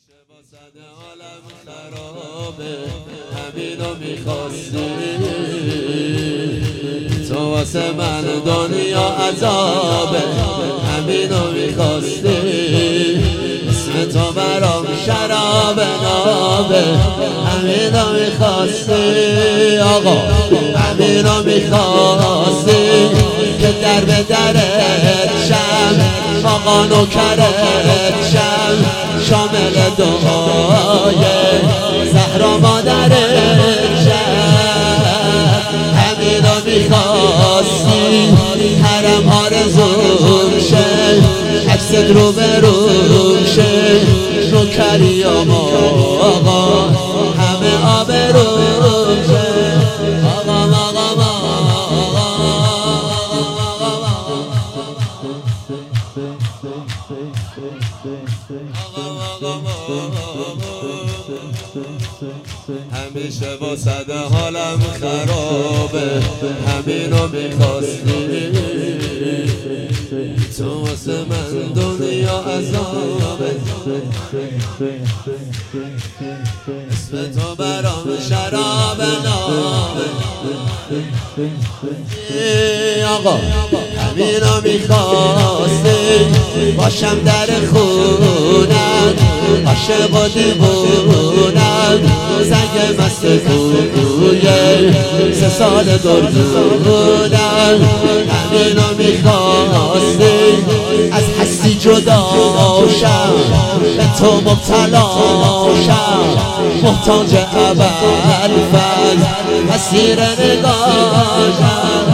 همیشه با صد عالم خرابه، همینو میخواستی تو واسه من دنیا عذابه، همینو میخواستی اسم تو برام شراب نابه، همینو میخواستی آقا، همینو میخواستی که در به درت شم، آقا نوکرت شم، شامل دعای زهرا مادرت شم، همینو میخواستی حرم آرزوم شه، عکست رو به روم شه، نوکریام آقا همه آبروم شه، آقا همیشه با صد حالم خرابه، همینو میخواستی تو واسه من دنیا عذابه، اسم تو برام شراب نابه، آقا همینو میخواستی باشم در خونم، عاشق و دیوونم، زنگ مست کوی 3 سال دردونم، همینو میخواستی از هستی جدا شم، به تو مبتلا شم، محتاج ابوالفضل اسیر نگاهم،